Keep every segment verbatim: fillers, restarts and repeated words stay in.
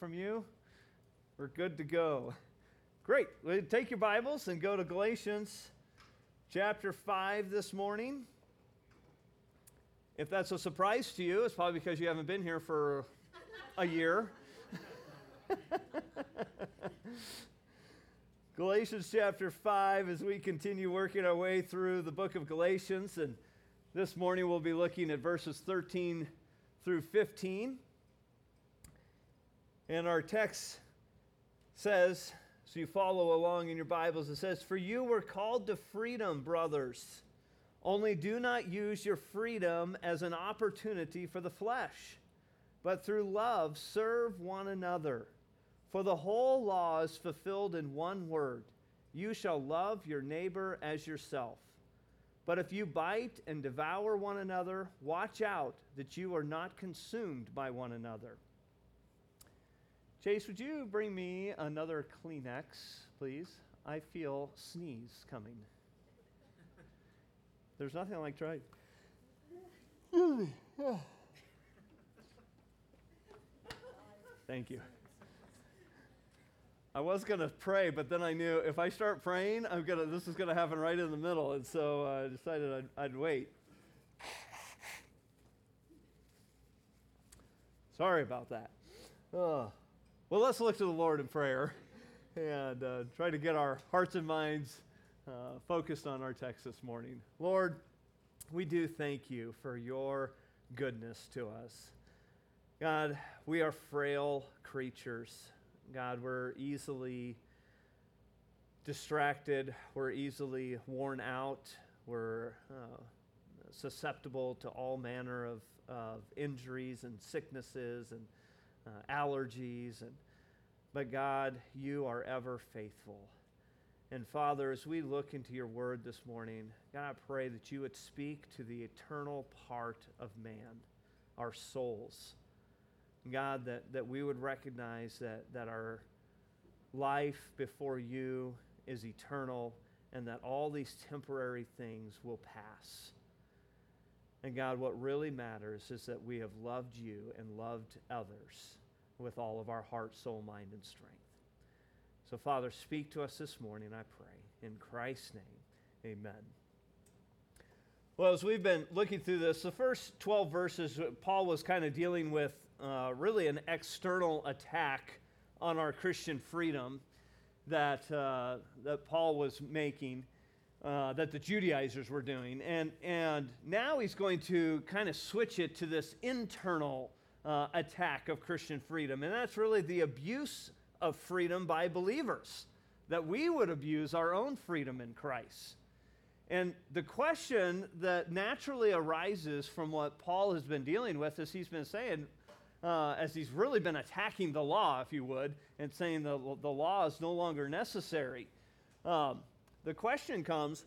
From you? We're good to go. Great. Well, take your Bibles and go to Galatians chapter five this morning. If that's a surprise to you, it's probably because you haven't been here for a year. Galatians chapter five, as we continue working our way through the book of Galatians, and this morning we'll be looking at verses thirteen through fifteen. And our text says, so you follow along in your Bibles, it says, "For you were called to freedom, brothers. Only do not use your freedom as an opportunity for the flesh, but through love serve one another. For the whole law is fulfilled in one word: you shall love your neighbor as yourself. But if you bite and devour one another, watch out that you are not consumed by one another." Chase, would you bring me another Kleenex, please? I feel sneeze coming. There's nothing like trying. Thank you. I was going to pray, but then I knew if I start praying, I'm gonna. This is going to happen right in the middle, and so I decided I'd, I'd wait. Sorry about that. Oh. Well, let's look to the Lord in prayer and uh, try to get our hearts and minds uh, focused on our text this morning. Lord, we do thank you for your goodness to us. God, we are frail creatures. God, we're easily distracted. We're easily worn out. We're uh, susceptible to all manner of, of injuries and sicknesses and Uh, allergies, and but God, you are ever faithful. And Father, as we look into your word this morning, God, I pray that you would speak to the eternal part of man, our souls. God, that, that we would recognize that, that our life before you is eternal and that all these temporary things will pass. And God, what really matters is that we have loved you and loved others with all of our heart, soul, mind, and strength. So, Father, speak to us this morning, I pray. In Christ's name, amen. Well, as we've been looking through this, the first twelve verses, Paul was kind of dealing with uh, really an external attack on our Christian freedom that, uh, that Paul was making. Uh, that the Judaizers were doing. And, and now he's going to kind of switch it to this internal uh, attack of Christian freedom. And that's really the abuse of freedom by believers, that we would abuse our own freedom in Christ. And the question that naturally arises from what Paul has been dealing with, as he's been saying, uh, as he's really been attacking the law, if you would, and saying the, the law is no longer necessary. Um, The question comes,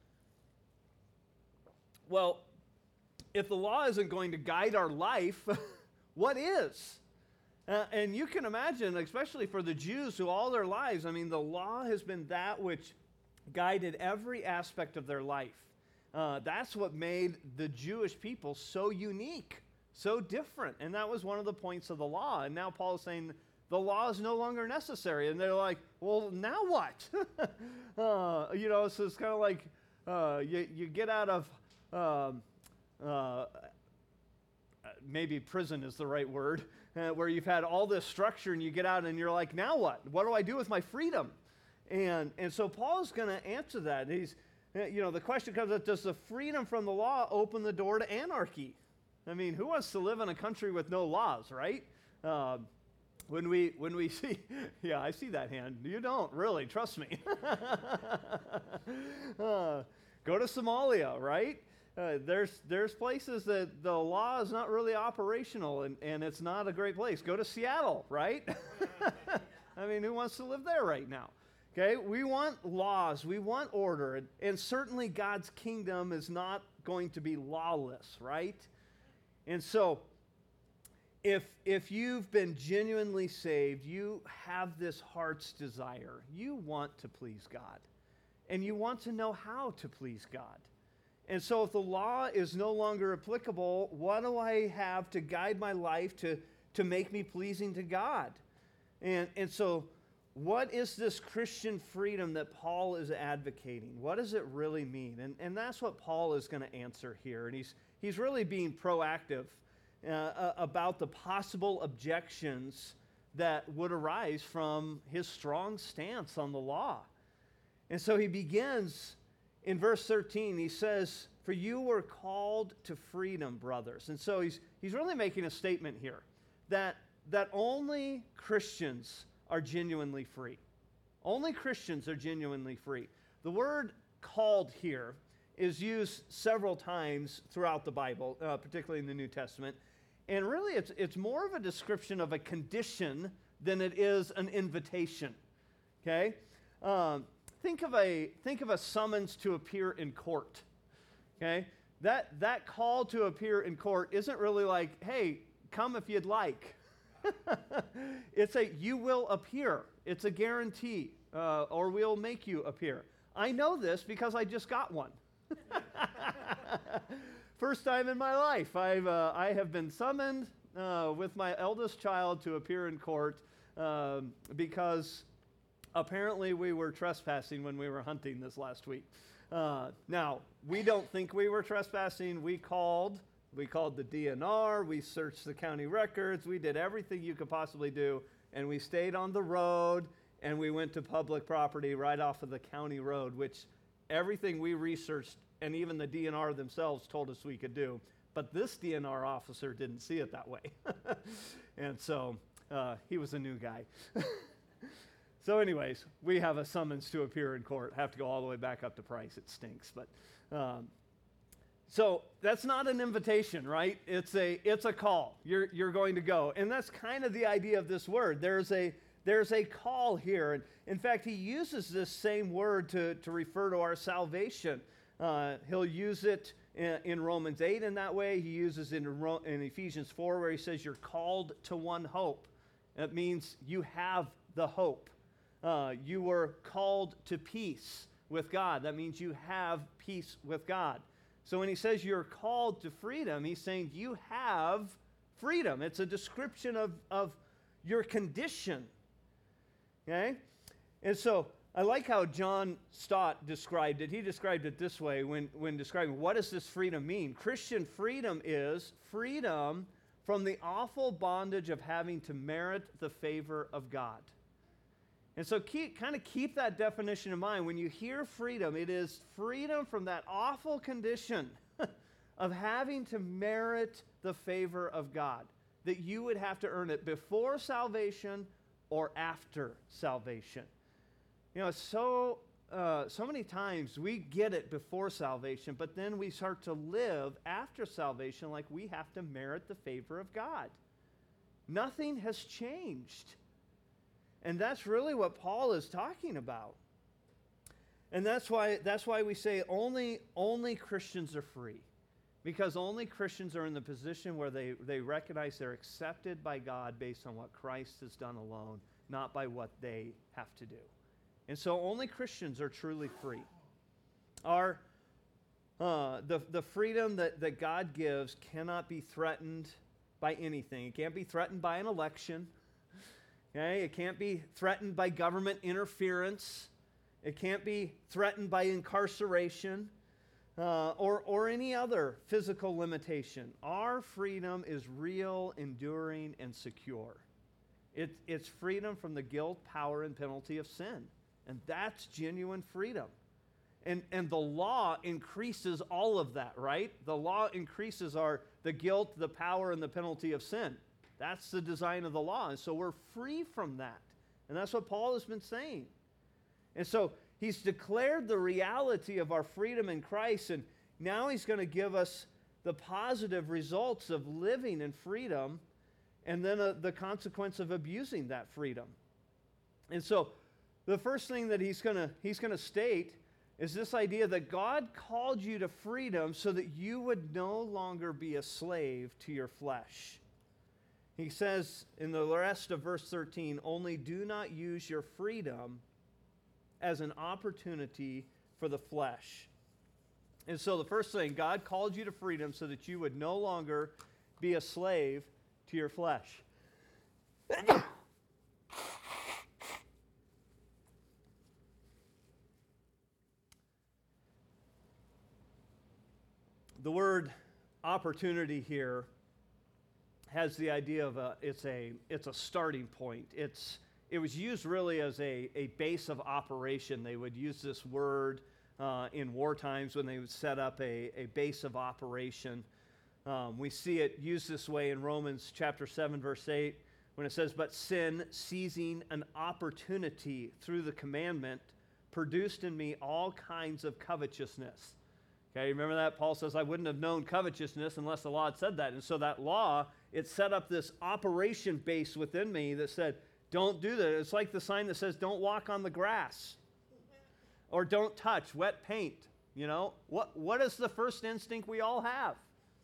well, if the law isn't going to guide our life, what is? Uh, and you can imagine, especially for the Jews who all their lives, I mean, the law has been that which guided every aspect of their life. Uh, that's what made the Jewish people so unique, so different. And that was one of the points of the law. And now Paul is saying, the law is no longer necessary. And they're like, well, now what? uh, you know, so it's kind of like uh, you, you get out of, um, uh, maybe prison is the right word, uh, where you've had all this structure and you get out and you're like, now what? What do I do with my freedom? And, and so Paul's going to answer that. He's, you know, the question comes up, does the freedom from the law open the door to anarchy? I mean, who wants to live in a country with no laws, right? Um, When we when we see, yeah, I see that hand. You don't, really, trust me. uh, go to Somalia, right? Uh, there's there's places that the law is not really operational, and, and it's not a great place. Go to Seattle, right? I mean, who wants to live there right now? Okay, we want laws, we want order, and, and certainly God's kingdom is not going to be lawless, right? And so, If, if you've been genuinely saved, you have this heart's desire. You want to please God. And you want to know how to please God. And so if the law is no longer applicable, what do I have to guide my life to, to make me pleasing to God? And, and so what is this Christian freedom that Paul is advocating? What does it really mean? And, and that's what Paul is going to answer here. And he's, he's really being proactive uh, about the possible objections that would arise from his strong stance on the law. And so he begins in verse thirteen. He says, "For you were called to freedom, brothers." And so he's, he's really making a statement here that, that only Christians are genuinely free. Only Christians are genuinely free. The word "called" here is used several times throughout the Bible, uh, particularly in the New Testament. And really, it's, it's more of a description of a condition than it is an invitation. Okay? Um, think of a think of a summons to appear in court. Okay? That that call to appear in court isn't really like, "Hey, come if you'd like." It's a "you will appear." It's a guarantee, uh, or we'll make you appear. I know this because I just got one. First time in my life, I've uh, I have been summoned uh, with my eldest child to appear in court um, because apparently we were trespassing when we were hunting this last week. Uh, now, we don't think we were trespassing. We called. We called the D N R. We searched the county records. We did everything you could possibly do, and we stayed on the road, and we went to public property right off of the county road, which everything we researched and even the D N R themselves told us we could do. But this D N R officer didn't see it that way. And so uh, he was a new guy. So anyways, we have a summons to appear in court. Have to go all the way back up to Price. It stinks. But um, so that's not an invitation, right? It's a it's a call. You're you're going to go. And that's kind of the idea of this word. There's a there's a call here. And in fact, he uses this same word to, to refer to our salvation. Uh, he'll use it in, in Romans eight in that way. He uses it in, Ro- in Ephesians four where he says you're called to one hope. It means you have the hope. Uh, you were called to peace with God. That means you have peace with God. So when he says you're called to freedom, he's saying you have freedom. It's a description of, of your condition. Okay? And so I like how John Stott described it. He described it this way when, when describing what does this freedom mean. Christian freedom is freedom from the awful bondage of having to merit the favor of God. And so keep, kind of keep that definition in mind. When you hear freedom, it is freedom from that awful condition of having to merit the favor of God, that you would have to earn it before salvation or after salvation. You know, so uh, so many times we get it before salvation, but then we start to live after salvation like we have to merit the favor of God. Nothing has changed. And that's really what Paul is talking about. And that's why that's why we say only only Christians are free. Because only Christians are in the position where they, they recognize they're accepted by God based on what Christ has done alone, not by what they have to do. And so only Christians are truly free. Our, uh, the, the freedom that, that God gives cannot be threatened by anything. It can't be threatened by an election. Okay? It can't be threatened by government interference. It can't be threatened by incarceration uh, or, or any other physical limitation. Our freedom is real, enduring, and secure. It, it's freedom from the guilt, power, and penalty of sin. And that's genuine freedom. And, and the law increases all of that, right? The law increases our the guilt, the power, and the penalty of sin. That's the design of the law. And so we're free from that. And that's what Paul has been saying. And so he's declared the reality of our freedom in Christ, and now he's going to give us the positive results of living in freedom and then uh, the consequence of abusing that freedom. And so the first thing that he's going to he's going to state is this idea that God called you to freedom so that you would no longer be a slave to your flesh. He says in the rest of verse thirteen, only do not use your freedom as an opportunity for the flesh. And so the first thing, God called you to freedom so that you would no longer be a slave to your flesh. the word opportunity here has the idea of a, it's a, it's a starting point. It's, it was used really as a, a base of operation. They would use this word uh, in war times when they would set up a, a base of operation. Um, we see it used this way in Romans chapter seven, verse eight, when it says, "But sin, seizing an opportunity through the commandment, produced in me all kinds of covetousness." Okay, remember that? Paul says, I wouldn't have known covetousness unless the law had said that. And so that law, it set up this operation base within me that said, don't do that. It's like the sign that says, don't walk on the grass. Or don't touch wet paint. You know, what, what is the first instinct we all have?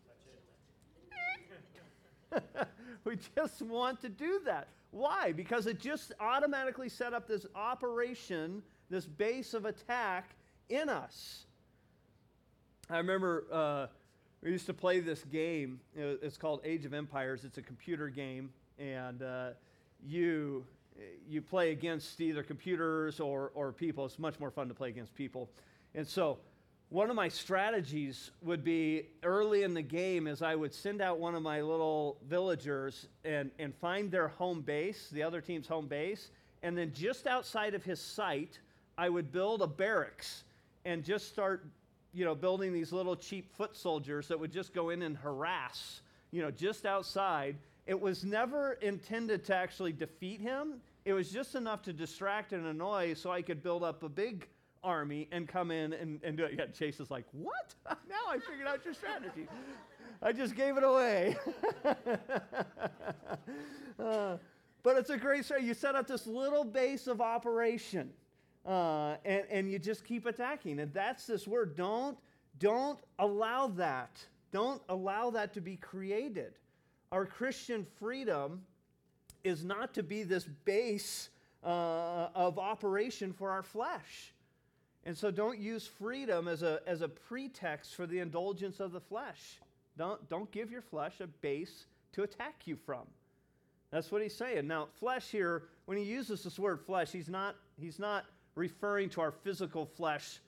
We just want to do that. Why? Because it just automatically set up this operation, this base of attack in us. I remember uh, we used to play this game. It's called Age of Empires. It's a computer game, and uh, you you play against either computers or, or people. It's much more fun to play against people. And so one of my strategies would be early in the game is I would send out one of my little villagers and, and find their home base, the other team's home base, and then just outside of his sight, I would build a barracks and just start, you know, building these little cheap foot soldiers that would just go in and harass, you know, just outside. It was never intended to actually defeat him. It was just enough to distract and annoy so I could build up a big army and come in and, and do it. Yeah, Chase is like, what? Now I figured out your strategy. I just gave it away. uh, but it's a great strategy. You set up this little base of operation. Uh, and, and you just keep attacking. And that's this word. Don't, don't allow that. Don't allow that to be created. Our Christian freedom is not to be this base uh, of operation for our flesh. And so don't use freedom as a, as a pretext for the indulgence of the flesh. Don't, don't give your flesh a base to attack you from. That's what he's saying. Now, flesh here, when he uses this word flesh, he's not, he's not referring to our physical flesh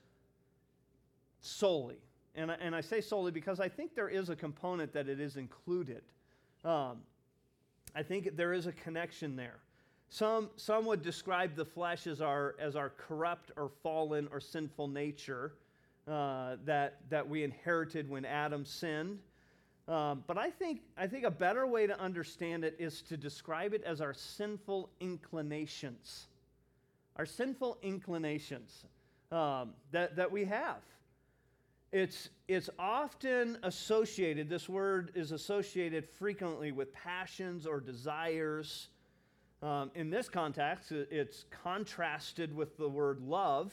solely. And I, and I say solely because I think there is a component that it is included. Um, I think there is a connection there. Some, some would describe the flesh as our, as our corrupt or fallen or sinful nature uh, that, that we inherited when Adam sinned. Um, but I think, I think a better way to understand it is to describe it as our sinful inclinations. Our sinful inclinations um, that, that we have. It's, it's often associated, this word is associated frequently with passions or desires. Um, in this context, it's contrasted with the word love.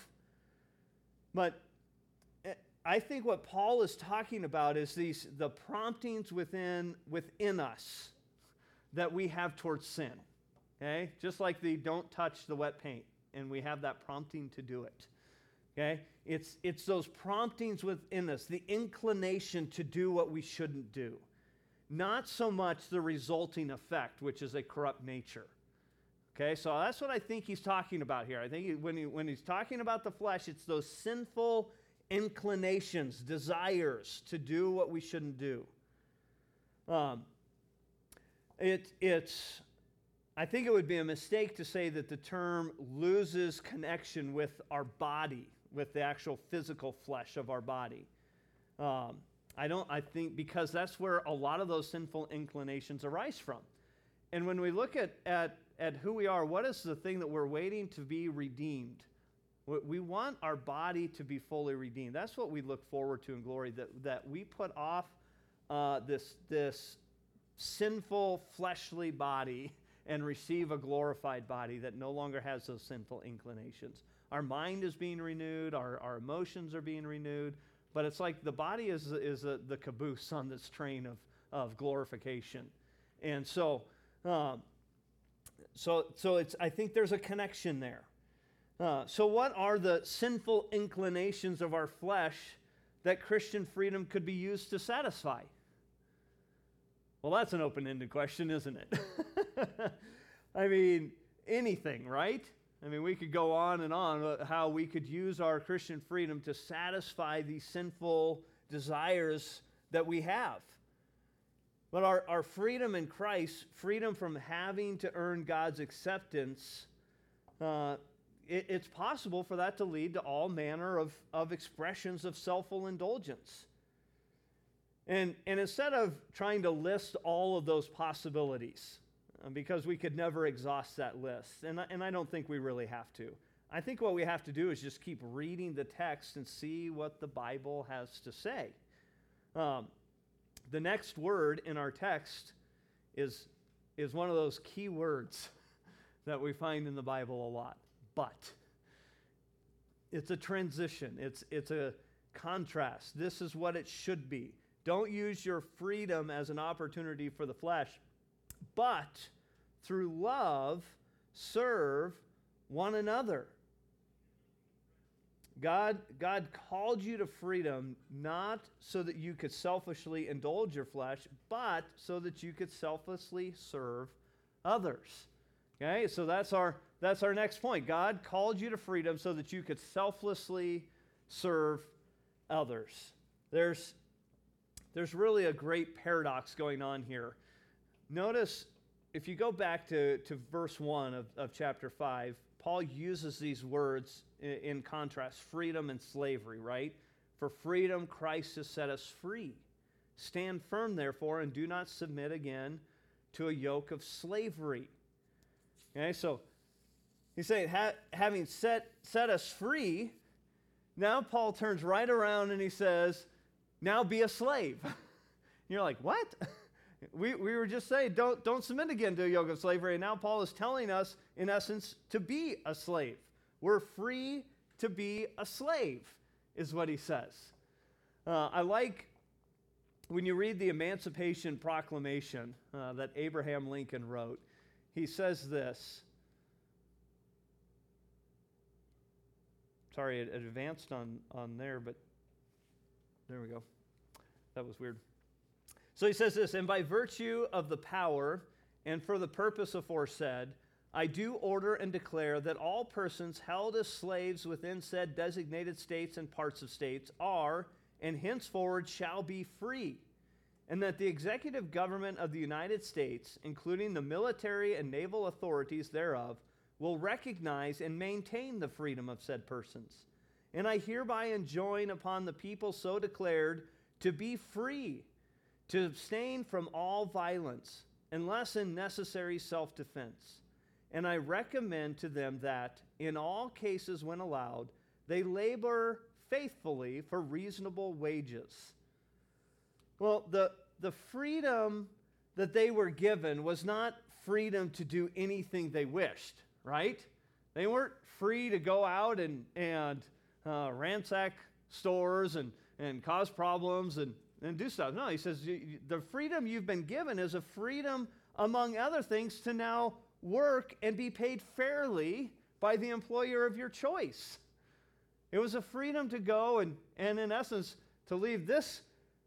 But I think what Paul is talking about is these the promptings within, within us that we have towards sin. Okay? Just like the don't touch the wet paint. And we have that prompting to do it. Okay? It's, it's those promptings within us, the inclination to do what we shouldn't do. Not so much the resulting effect, which is a corrupt nature. Okay? So that's what I think he's talking about here. I think he, when, he, when he's talking about the flesh, it's those sinful inclinations, desires to do what we shouldn't do. Um, it, it's... I think it would be a mistake to say that the term loses connection with our body, with the actual physical flesh of our body. Um, I don't, I think because that's where a lot of those sinful inclinations arise from. And when we look at, at, at who we are, what is the thing that we're waiting to be redeemed? We want our body to be fully redeemed. That's what we look forward to in glory, that, that we put off uh, this, this sinful fleshly body and receive a glorified body that no longer has those sinful inclinations. Our mind is being renewed, our, our emotions are being renewed, but it's like the body is, is a, the caboose on this train of, of glorification. And so, um, so, so it's, I think there's a connection there. Uh, so what are the sinful inclinations of our flesh that Christian freedom could be used to satisfy? Well, that's an open-ended question, isn't it? I mean, anything, right? I mean, we could go on and on about how we could use our Christian freedom to satisfy these sinful desires that we have. But our, our freedom in Christ, freedom from having to earn God's acceptance, uh, it, it's possible for that to lead to all manner of, of expressions of self-full indulgence. And, and instead of trying to list all of those possibilities, uh, because we could never exhaust that list, and I, and I don't think we really have to. I think what we have to do is just keep reading the text and see what the Bible has to say. Um, the next word in our text is, is one of those key words that we find in the Bible a lot. But. It's a transition. It's, it's a contrast. This is what it should be. Don't use your freedom as an opportunity for the flesh, but through love, serve one another. God, God called you to freedom not so that you could selfishly indulge your flesh, but so that you could selflessly serve others. Okay, so that's our that's our next point. God called you to freedom so that you could selflessly serve others. There's there's really a great paradox going on here. Notice if you go back to, to verse one of, of chapter five, Paul uses these words in, in contrast, freedom and slavery, right? For freedom, Christ has set us free. Stand firm, therefore, and do not submit again to a yoke of slavery. Okay, so he's saying, ha- having set, set us free, now Paul turns right around and he says, now be a slave. You're like, what? We, we were just saying, don't, don't submit again to a yoke of slavery. And now Paul is telling us, in essence, to be a slave. We're free to be a slave, is what he says. Uh, I like when you read the Emancipation Proclamation uh, that Abraham Lincoln wrote. He says this. Sorry, it, it advanced on, on there, but there we go. That was weird. So he says this, and by virtue of the power and for the purpose aforesaid, I do order and declare that all persons held as slaves within said designated states and parts of states are, and henceforward shall be free, and that the executive government of the United States, including the military and naval authorities thereof, will recognize and maintain the freedom of said persons. And I hereby enjoin upon the people so declared to be free, to abstain from all violence, unless in necessary self-defense. And I recommend to them that, in all cases when allowed, they labor faithfully for reasonable wages. Well, the, the freedom that they were given was not freedom to do anything they wished, right? They weren't free to go out and, and uh, ransack stores and, and cause problems and and do stuff. No, he says the freedom you've been given is a freedom, among other things, to now work and be paid fairly by the employer of your choice. It was a freedom to go and, and in essence, to leave this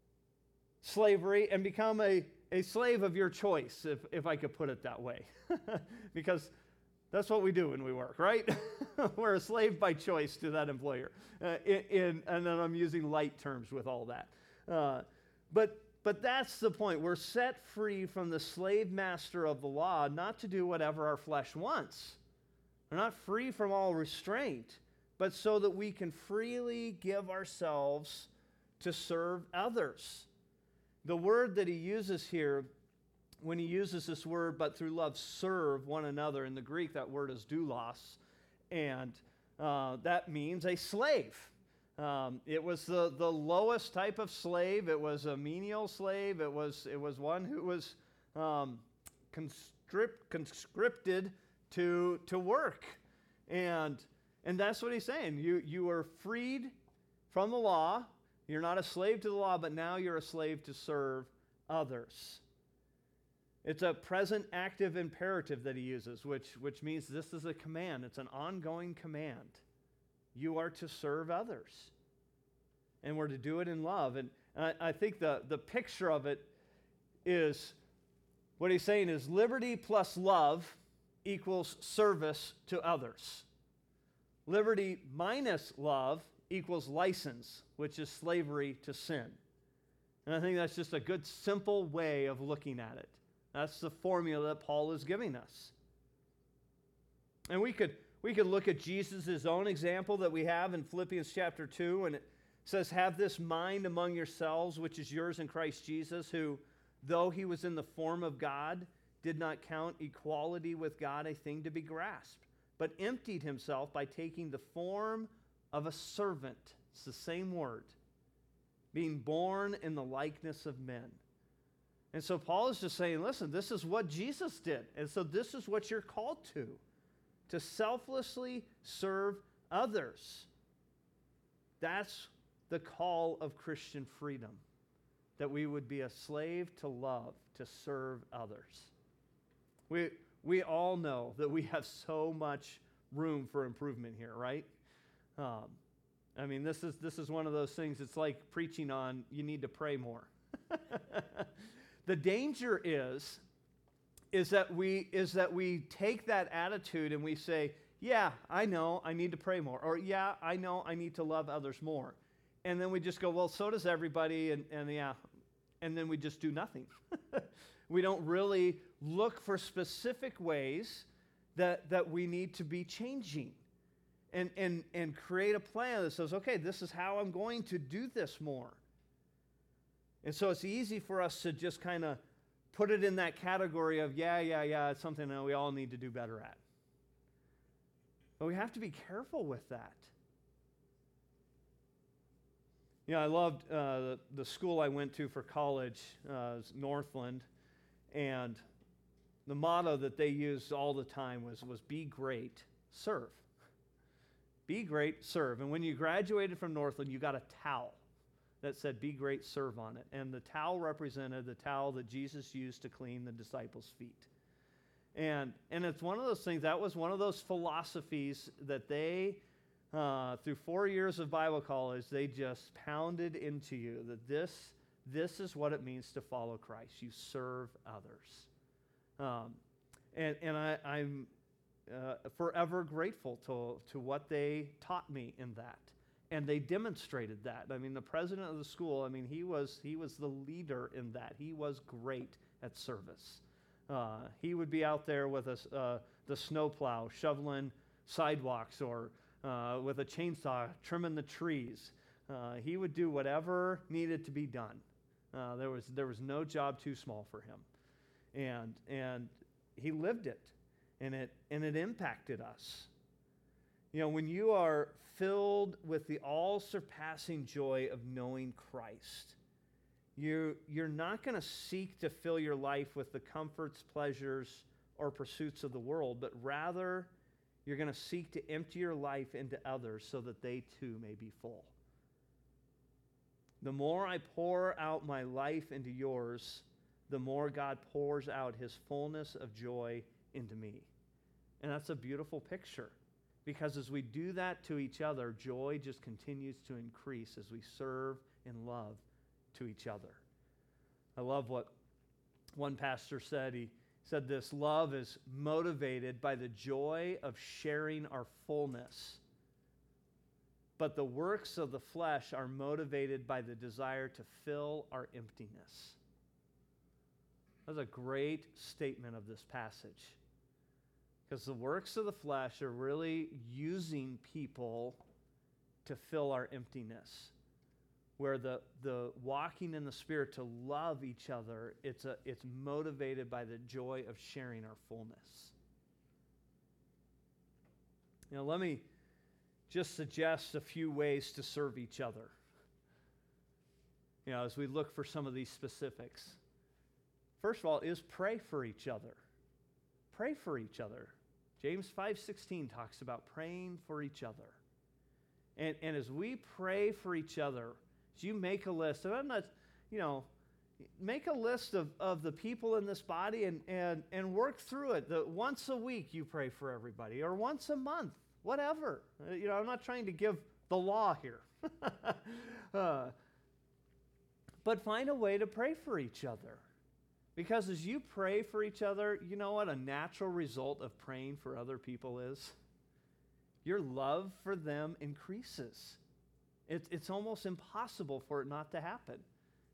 slavery and become a, a slave of your choice, if, if I could put it that way. Because that's what we do when we work, right? We're a slave by choice to that employer. Uh, in, in, and then I'm using light terms with all that. Uh, but but that's the point. We're set free from the slave master of the law, not to do whatever our flesh wants. We're not free from all restraint, but so that we can freely give ourselves to serve others. The word that he uses here, when he uses this word, but through love serve one another, in the Greek that word is doulos, and uh, that means a slave. Um, it was the, the lowest type of slave. It was a menial slave. It was it was one who was um, conscript, conscripted to to work, and and that's what he's saying. You you are freed from the law. You're not a slave to the law, but now you're a slave to serve others. It's a present active imperative that he uses, which which means this is a command. It's an ongoing command. You are to serve others. And we're to do it in love. And I, I think the, the picture of it is, what he's saying is liberty plus love equals service to others. Liberty minus love equals license, which is slavery to sin. And I think that's just a good, simple way of looking at it. That's the formula that Paul is giving us. And we could we could look at Jesus' own example that we have in Philippians chapter two, and it says, have this mind among yourselves, which is yours in Christ Jesus, who, though he was in the form of God, did not count equality with God a thing to be grasped, but emptied himself by taking the form of a servant. It's the same word. Being born in the likeness of men. And so Paul is just saying, listen, this is what Jesus did. And so this is what you're called to. To selflessly serve others. That's the call of Christian freedom. That we would be a slave to love, to serve others. We, we all know that we have so much room for improvement here, right? Um, I mean, this is this is one of those things, it's like preaching on you need to pray more. The danger is, is that we is that we take that attitude and we say, yeah, I know I need to pray more. Or yeah, I know I need to love others more. And then we just go, well, so does everybody, and, and yeah, and then we just do nothing. We don't really look for specific ways that, that we need to be changing. And, and, and create a plan that says, okay, this is how I'm going to do this more. And so it's easy for us to just kind of put it in that category of, yeah, yeah, yeah, it's something that we all need to do better at. But we have to be careful with that. You know, I loved uh, the, the school I went to for college, uh, Northland, and the motto that they used all the time was, was be great, serve. Be great, serve. And when you graduated from Northland, you got a towel that said, be great, serve on it. And the towel represented the towel that Jesus used to clean the disciples' feet. And, and it's one of those things, that was one of those philosophies that they, uh, through four years of Bible college, they just pounded into you that this, this is what it means to follow Christ. You serve others. Um, and, and I, I'm... Uh, forever grateful to, to what they taught me in that. And they demonstrated that. I mean, the president of the school, I mean, he was he was the leader in that. He was great at service. Uh, he would be out there with a, uh, the snowplow, shoveling sidewalks, or uh, with a chainsaw, trimming the trees. Uh, he would do whatever needed to be done. Uh, there was there was no job too small for him. And and he lived it. And it and it impacted us. You know, when you are filled with the all-surpassing joy of knowing Christ, you, you're not going to seek to fill your life with the comforts, pleasures, or pursuits of the world, but rather you're going to seek to empty your life into others so that they too may be full. The more I pour out my life into yours, the more God pours out his fullness of joy into me. And that's a beautiful picture, because as we do that to each other, joy just continues to increase as we serve and love to each other. I love what one pastor said. He said this: love is motivated by the joy of sharing our fullness, but the works of the flesh are motivated by the desire to fill our emptiness. That's a great statement of this passage. Because the works of the flesh are really using people to fill our emptiness. Where the, the walking in the Spirit to love each other, it's, a, it's motivated by the joy of sharing our fullness. You know, let me just suggest a few ways to serve each other. You know, as we look for some of these specifics. First of all, is pray for each other. Pray for each other. James five sixteen talks about praying for each other. And, and as we pray for each other, as you make a list, and I'm not, you know, make a list of, of the people in this body and, and, and work through it. That once a week you pray for everybody, or once a month, whatever. Uh, you know, I'm not trying to give the law here. uh, but find a way to pray for each other. Because as you pray for each other, you know what a natural result of praying for other people is? Your love for them increases. It's, it's almost impossible for it not to happen.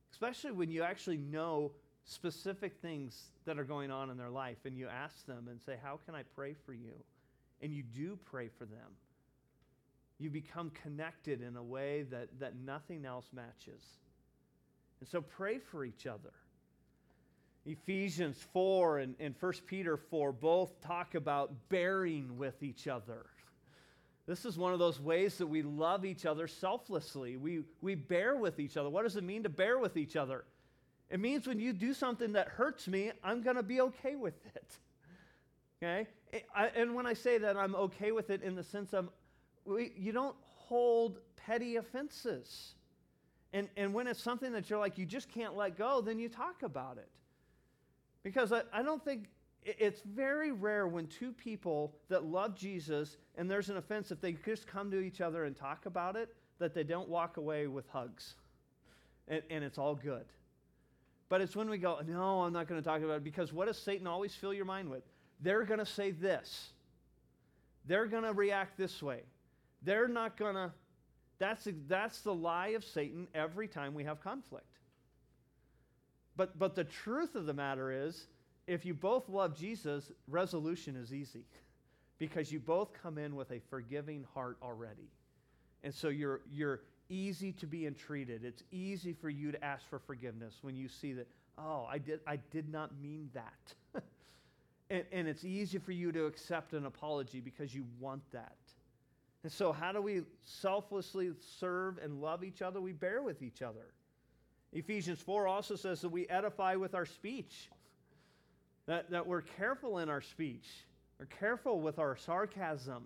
especially when you actually know specific things that are going on in their life, and you ask them and say, how can I pray for you? And you do pray for them. You become connected in a way that, that nothing else matches. And so pray for each other. Ephesians four and, and First Peter four both talk about bearing with each other. This is one of those ways that we love each other selflessly. We, we bear with each other. What does it mean to bear with each other? It means when you do something that hurts me, I'm going to be okay with it. Okay? I, and when I say that, I'm okay with it in the sense of we, you don't hold petty offenses. And, and when it's something that you're like, you just can't let go, then you talk about it. Because I, I don't think, it's very rare when two people that love Jesus and there's an offense, if they just come to each other and talk about it, that they don't walk away with hugs. And, and it's all good. But it's when we go, no, I'm not going to talk about it, because what does Satan always fill your mind with? They're going to say this. They're going to react this way. They're not going to, that's, that's the lie of Satan every time we have conflict. But, but the truth of the matter is, if you both love Jesus, resolution is easy because you both come in with a forgiving heart already. And so you're, you're easy to be entreated. It's easy for you to ask for forgiveness when you see that, oh, I did, I did not mean that. and, and it's easy for you to accept an apology because you want that. And so how do we selflessly serve and love each other? We bear with each other. Ephesians four also says that we edify with our speech, that, that we're careful in our speech. We're careful with our sarcasm.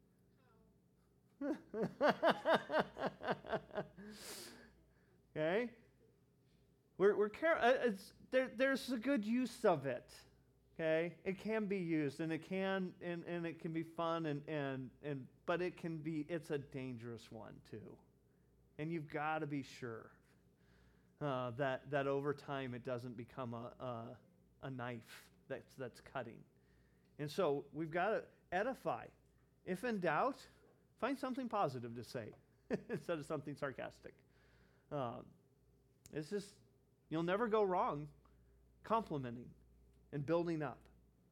Okay? We're, we're careful. It's, there, there's a good use of it. Okay? It can be used, and it can, and, and it can be fun, and, and, and but it can be, it's a dangerous one too. And you've got to be sure Uh, that, that over time it doesn't become a, a, a knife that's, that's cutting. And so we've got to edify. If in doubt, find something positive to say instead of something sarcastic. Um, it's just, you'll never go wrong complimenting and building up.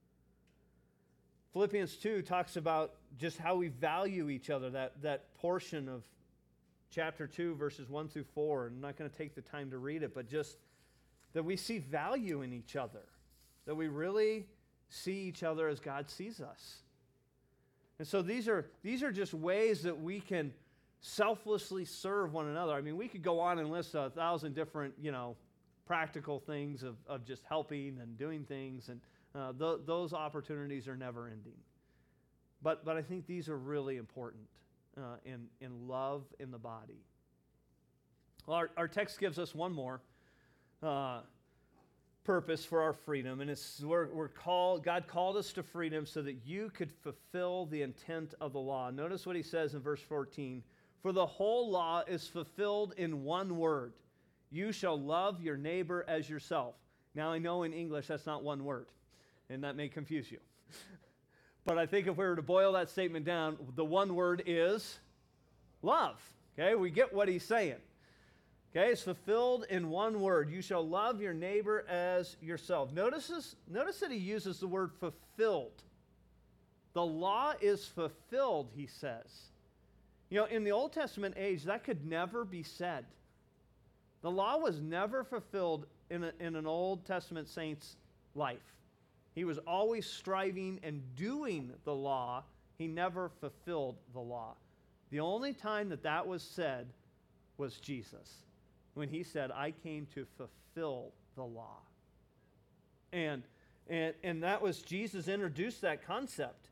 Philippians two talks about just how we value each other, that, that portion of chapter two, verses one through four. I'm not going to take the time to read it, but just that we see value in each other, that we really see each other as God sees us. And so these are, these are just ways that we can selflessly serve one another. I mean, we could go on and list a thousand different, you know, practical things of, of just helping and doing things, and uh, th- those opportunities are never ending. But, but I think these are really important. Uh, in, in love in the body. Well, our, our text gives us one more uh, purpose for our freedom, and it's we're, we're called, God called us to freedom so that you could fulfill the intent of the law. Notice what he says in verse fourteen. For the whole law is fulfilled in one word. You shall love your neighbor as yourself. Now, I know in English that's not one word, and that may confuse you. But I think if we were to boil that statement down, the one word is love. Okay, we get what he's saying. Okay, it's fulfilled in one word. You shall love your neighbor as yourself. Notice, this, notice that he uses the word fulfilled. The law is fulfilled, he says. You know, in the Old Testament age, that could never be said. The law was never fulfilled in, a, in an Old Testament saint's life. He was always striving and doing the law. He never fulfilled the law. The only time that that was said was Jesus, when he said, I came to fulfill the law. And, and, and that was, Jesus introduced that concept.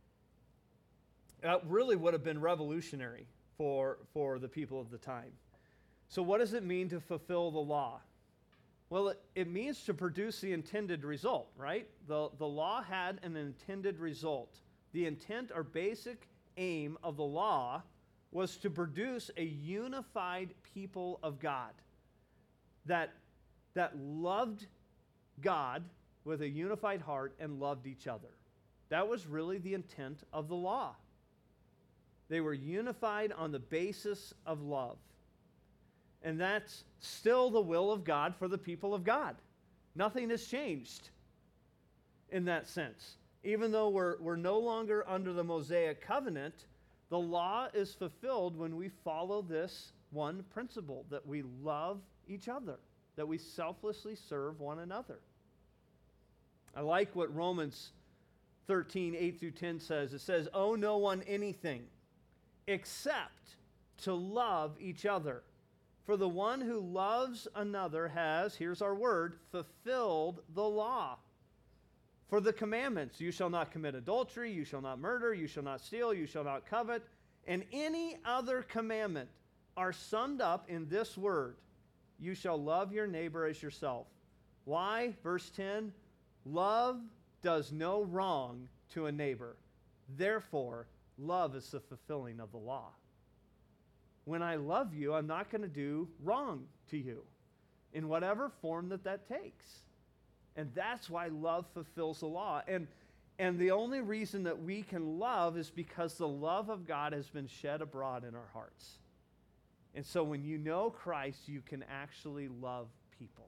That really would have been revolutionary for, for the people of the time. So what does it mean to fulfill the law? Well, it, it means to produce the intended result, right? The, the law had an intended result. The intent or basic aim of the law was to produce a unified people of God that, that loved God with a unified heart and loved each other. That was really the intent of the law. They were unified on the basis of love. And that's still the will of God for the people of God. Nothing has changed in that sense. Even though we're, we're no longer under the Mosaic covenant, the law is fulfilled when we follow this one principle, that we love each other, that we selflessly serve one another. I like what Romans thirteen, eight through ten says. It says, owe no one anything except to love each other. For the one who loves another has, here's our word, fulfilled the law. For the commandments, you shall not commit adultery, you shall not murder, you shall not steal, you shall not covet, and any other commandment are summed up in this word, you shall love your neighbor as yourself. Why? Verse ten, love does no wrong to a neighbor. Therefore, love is the fulfilling of the law. When I love you, I'm not going to do wrong to you in whatever form that that takes. And that's why love fulfills the law. And, and the only reason that we can love is because the love of God has been shed abroad in our hearts. And so when you know Christ, you can actually love people.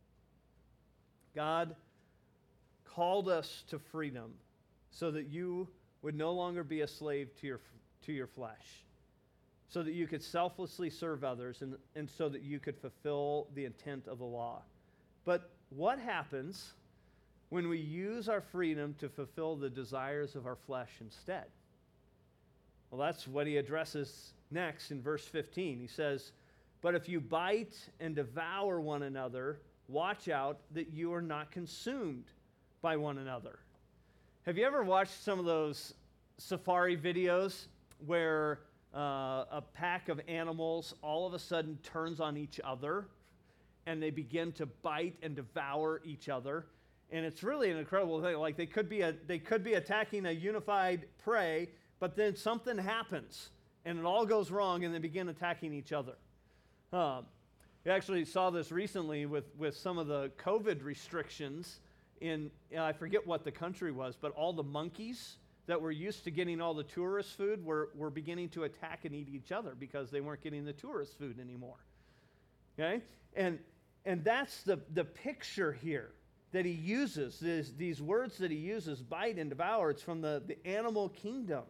God called us to freedom so that you would no longer be a slave to your, to your flesh, so that you could selflessly serve others, and, and so that you could fulfill the intent of the law. But what happens when we use our freedom to fulfill the desires of our flesh instead? Well, that's what he addresses next in verse fifteen. He says, but if you bite and devour one another, watch out that you are not consumed by one another. Have you ever watched some of those safari videos where uh, a pack of animals all of a sudden turns on each other and they begin to bite and devour each other? And it's really an incredible thing. Like they could be a, they could be attacking a unified prey, but then something happens and it all goes wrong and they begin attacking each other. Um, we actually saw this recently with, with some of the COVID restrictions in, uh, I forget what the country was, but all the monkeys that were used to getting all the tourist food were, were beginning to attack and eat each other because they weren't getting the tourist food anymore. Okay? And, and that's the, the picture here that he uses, this, these words that he uses, bite and devour. It's from the, the animal kingdom.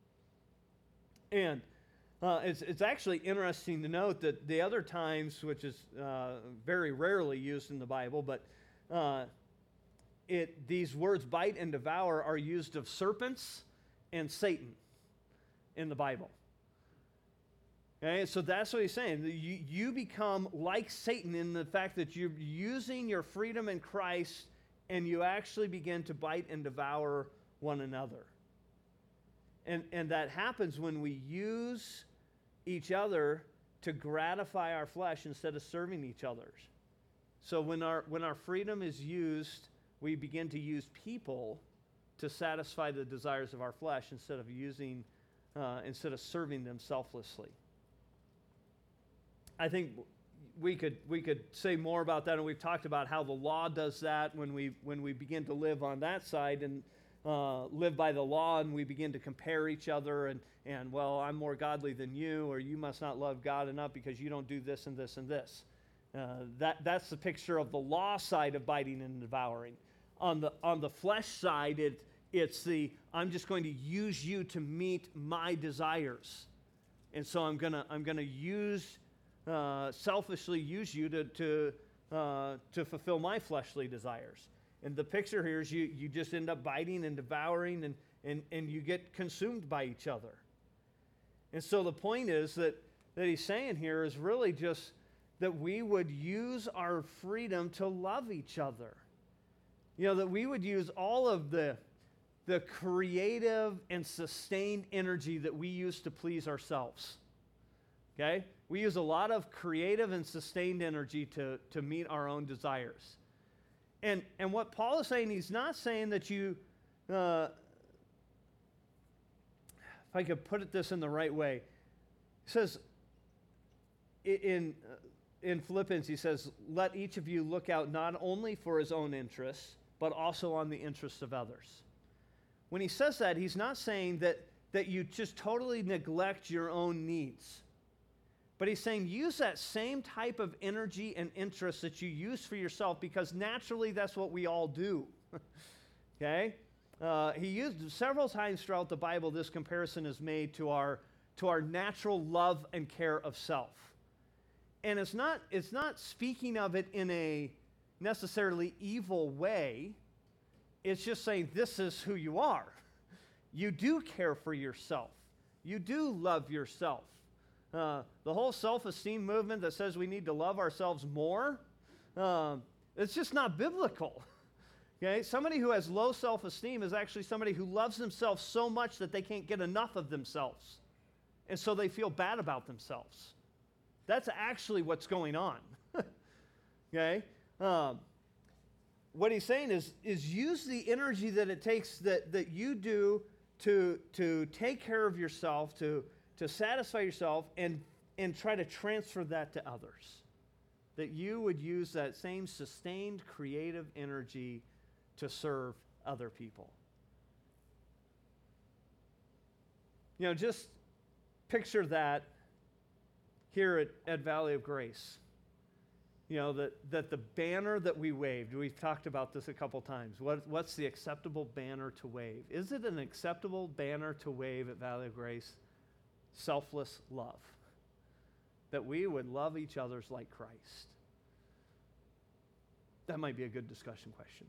And uh, it's, it's actually interesting to note that the other times, which is uh, very rarely used in the Bible, but uh, it, these words, bite and devour, are used of serpents and Satan in the Bible. Okay, so that's what he's saying. You, you become like Satan in the fact that you're using your freedom in Christ and you actually begin to bite and devour one another. And, and that happens when we use each other to gratify our flesh instead of serving each other. So when our, when our freedom is used, we begin to use people to satisfy the desires of our flesh instead of using, uh, instead of serving them selflessly. I think we could we could say more about that, and we've talked about how the law does that when we when we begin to live on that side and uh, live by the law, and we begin to compare each other and and well, I'm more godly than you, or you must not love God enough because you don't do this and this and this. Uh, that that's the picture of the law side of biting and devouring. On the on the flesh side, it it's the I'm just going to use you to meet my desires, and so I'm gonna I'm gonna use. Uh, selfishly use you to to uh, to fulfill my fleshly desires. And the picture here is you you just end up biting and devouring and and and you get consumed by each other. And so the point is that that he's saying here is really just that we would use our freedom to love each other. You know, that we would use all of the the creative and sustained energy that we use to please ourselves. Okay? We use a lot of creative and sustained energy to, to meet our own desires. And, and what Paul is saying, he's not saying that you, uh, if I could put it this in the right way, he says, in, in Philippians, he says, let each of you look out not only for his own interests, but also on the interests of others. When he says that, he's not saying that, that you just totally neglect your own needs. But he's saying use that same type of energy and interest that you use for yourself, because naturally that's what we all do. Okay? Uh, he used several times throughout the Bible, this comparison is made to our, to our natural love and care of self. And it's not, it's not speaking of it in a necessarily evil way. It's just saying this is who you are. You do care for yourself. You do love yourself. Uh, the whole self-esteem movement that says we need to love ourselves more, um, it's just not biblical. Okay? Somebody who has low self-esteem is actually somebody who loves themselves so much that they can't get enough of themselves. And so they feel bad about themselves. That's actually what's going on. Okay? Um, what he's saying is, is use the energy that it takes that, that you do to, to take care of yourself, to to satisfy yourself, and, and try to transfer that to others. That you would use that same sustained creative energy to serve other people. You know, just picture that here at, at Valley of Grace. You know, that, that the banner that we waved, we've talked about this a couple times. What, what's the acceptable banner to wave? Is it an acceptable banner to wave at Valley of Grace? Selfless love. That we would love each other like Christ. That might be a good discussion question.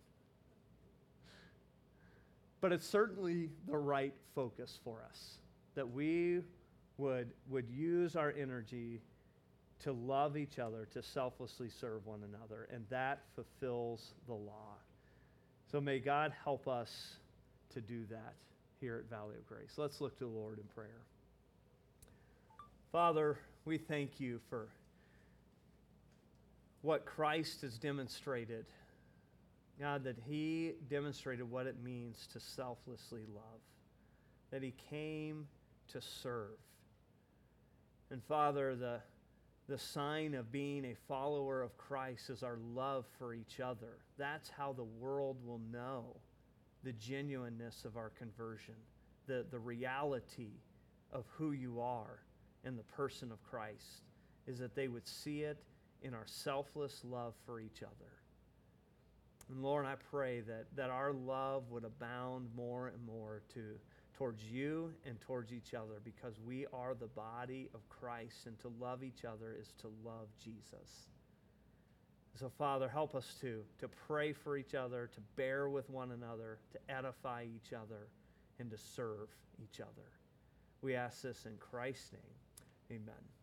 But it's certainly the right focus for us. That we would, would use our energy to love each other, to selflessly serve one another. And that fulfills the law. So may God help us to do that here at Valley of Grace. Let's look to the Lord in prayer. Father, we thank you for what Christ has demonstrated. God, that he demonstrated what it means to selflessly love. That he came to serve. And Father, the, the sign of being a follower of Christ is our love for each other. That's how the world will know the genuineness of our conversion, the, the reality of who you are in the person of Christ, is that they would see it in our selfless love for each other. And Lord, I pray that, that our love would abound more and more to, towards you and towards each other, because we are the body of Christ, and to love each other is to love Jesus. So Father, help us to, to pray for each other, to bear with one another, to edify each other, and to serve each other. We ask this in Christ's name. Amen.